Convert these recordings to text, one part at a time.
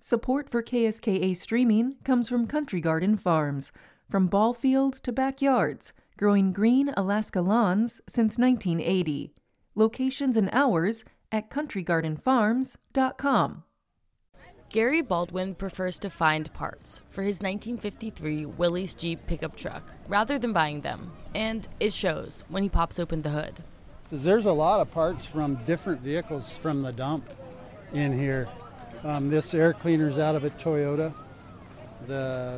Support for KSKA streaming comes from Country Garden Farms. From ball fields to backyards, growing green Alaska lawns since 1980. Locations and hours at countrygardenfarms.com. Gary Baldwin prefers to find parts for his 1953 Willys Jeep pickup truck rather than buying them, and it shows when he pops open the hood. So there's a lot of parts from different vehicles from the dump in here. This air cleaner's out of a Toyota. The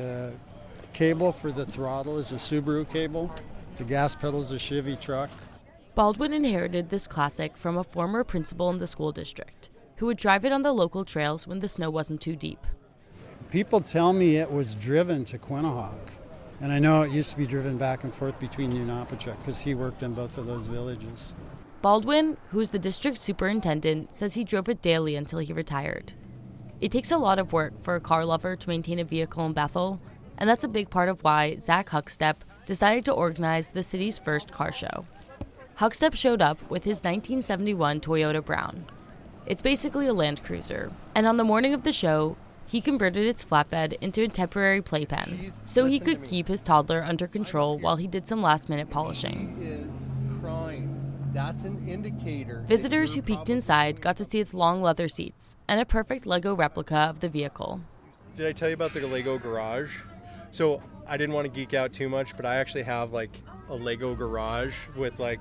cable for the throttle is a Subaru cable. The gas pedal's a Chevy truck. Baldwin inherited this classic from a former principal in the school district, who would drive it on the local trails when the snow wasn't too deep. People tell me it was driven to Quinnahock. And I know it used to be driven back and forth between Unapachuk because he worked in both of those villages. Baldwin, who is the district superintendent, says he drove it daily until he retired. It takes a lot of work for a car lover to maintain a vehicle in Bethel, and that's a big part of why Zach Huckstep decided to organize the city's first car show. Huckstep showed up with his 1971 Toyota Brown. It's basically a Land Cruiser, and on the morning of the show, he converted its flatbed into a temporary playpen so he could keep his toddler under control while he did some last-minute polishing. He is crying. That's an indicator. Visitors who peeked inside got to see its long leather seats and a perfect Lego replica of the vehicle. Did I tell you about the Lego garage? So I didn't want to geek out too much, but I actually have like a Lego garage with like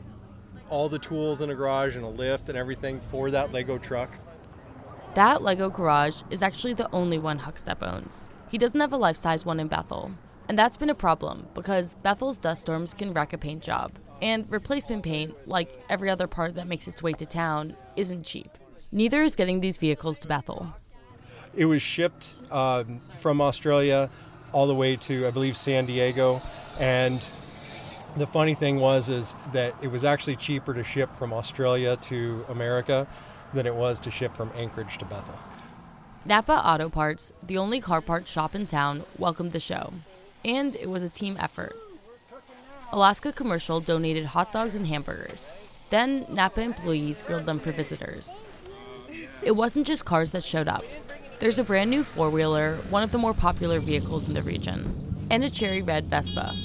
all the tools in a garage and a lift and everything for that Lego truck. That Lego garage is actually the only one Huckstep owns. He doesn't have a life-size one in Bethel. And that's been a problem because Bethel's dust storms can wreck a paint job. And replacement paint, like every other part that makes its way to town, isn't cheap. Neither is getting these vehicles to Bethel. It was shipped from Australia all the way to, I believe, San Diego. And the funny thing is that it was actually cheaper to ship from Australia to America than it was to ship from Anchorage to Bethel. Napa Auto Parts, the only car parts shop in town, welcomed the show. And it was a team effort. Alaska Commercial donated hot dogs and hamburgers. Then Napa employees grilled them for visitors. It wasn't just cars that showed up. There's a brand new four-wheeler, one of the more popular vehicles in the region, and a cherry red Vespa.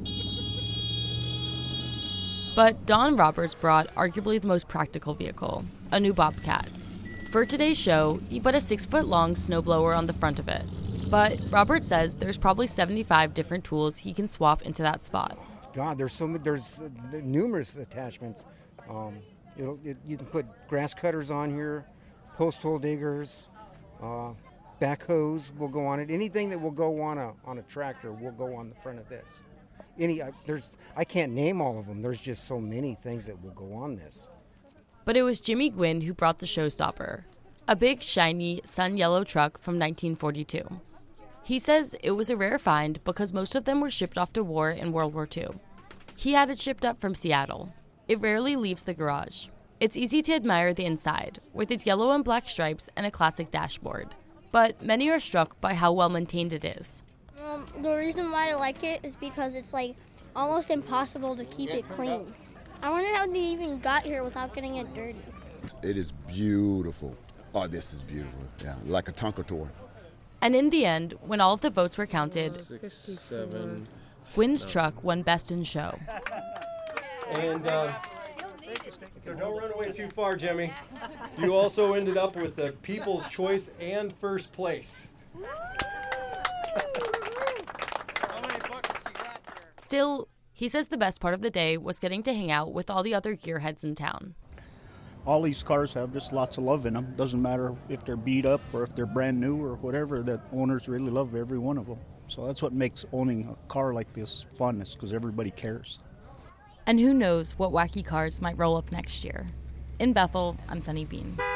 But Don Roberts brought arguably the most practical vehicle, a new Bobcat. For today's show, he put a 6-foot-long snowblower on the front of it. But Roberts says there's probably 75 different tools he can swap into that spot. God, there's numerous attachments. You can put grass cutters on here, post hole diggers, backhoes will go on it. Anything that will go on a tractor will go on the front of this. I can't name all of them. There's just so many things that will go on this. But it was Jimmy Gwynn who brought the showstopper, a big, shiny, sun yellow truck from 1942. He says it was a rare find because most of them were shipped off to war in World War II. He had it shipped up from Seattle. It rarely leaves the garage. It's easy to admire the inside, with its yellow and black stripes and a classic dashboard. But many are struck by how well maintained it is. The reason why I like it is because it's like almost impossible to keep it clean. I wonder how they even got here without getting it dirty. It is beautiful. Oh, this is beautiful. Yeah, like a Tonka toy. And in the end, when all of the votes were counted, 6, 7. Gwynn's truck won Best in Show. And so don't run away too far, Jimmy. You also ended up with the People's Choice and first place. Still, he says the best part of the day was getting to hang out with all the other gearheads in town. All these cars have just lots of love in them. Doesn't matter if they're beat up or if they're brand new or whatever, that owners really love every one of them. So that's what makes owning a car like this fun, is because everybody cares. And who knows what wacky cars might roll up next year. In Bethel, I'm Sunny Bean.